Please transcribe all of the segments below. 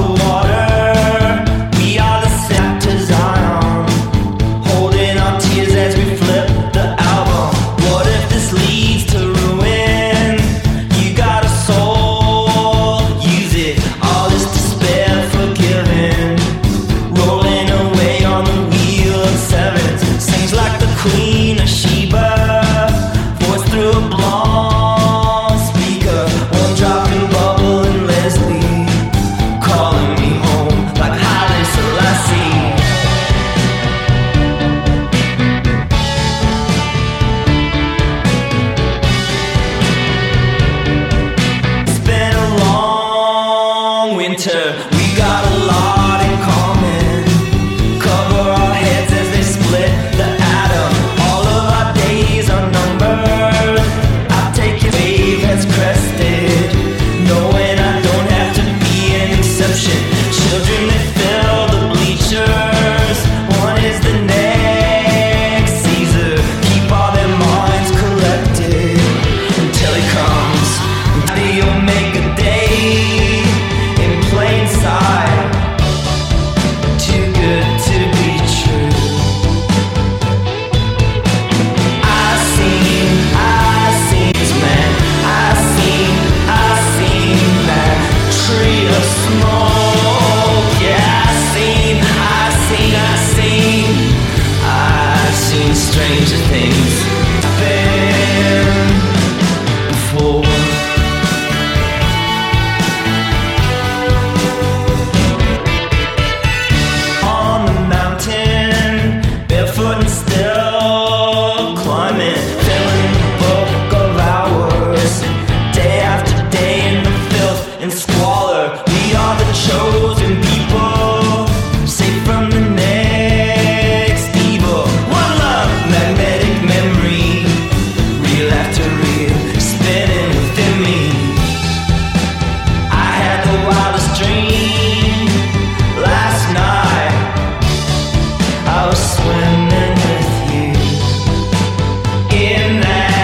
the water. We are the sap to Zion, holding our tears as we flip the album. What if this leads to ruin? You got a soul, use it. All this despair forgiven, rolling away on the wheel of sevens. Sings like the Queen of Sheba, voice through a blonde speaker. One dropping Bubble and Leslie, calling me home like Haile Selassie. It's been a long winter, we got a lot in common. Cover our heads as they split the atom. All of our days are numbered. I'll take your wave has crested, knowing I don't have to be an exception. Children that fill the bleachers, one is the next Caesar. Keep all their minds collected until he comes. He'll make a day in plain sight, too good to be true. I seen that tree of smoke. Yeah, I've seen stranger things happen before. On the mountain, barefoot and still climbing, filling the book of hours, day after day in the filth and squalor. We are the chosen people, safe from the next evil. One love, magnetic memory, real after real, spinning within me. I had the wildest dream last night. I was swimming with you in that.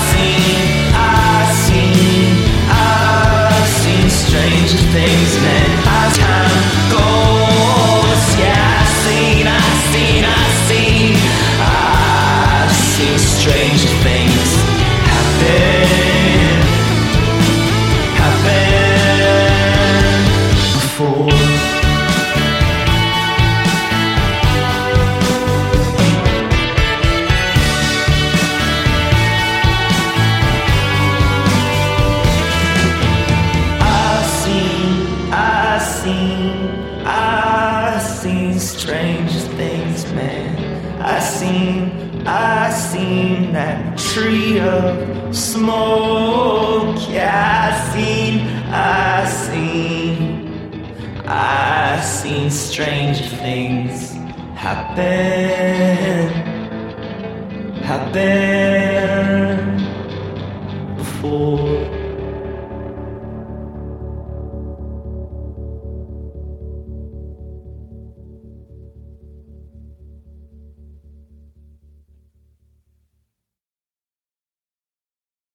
I've seen stranger things, man. As time goes, yeah, I've seen stranger things happen before. I've seen stranger things, man. I seen that tree of smoke. Yeah, I seen stranger things happen before.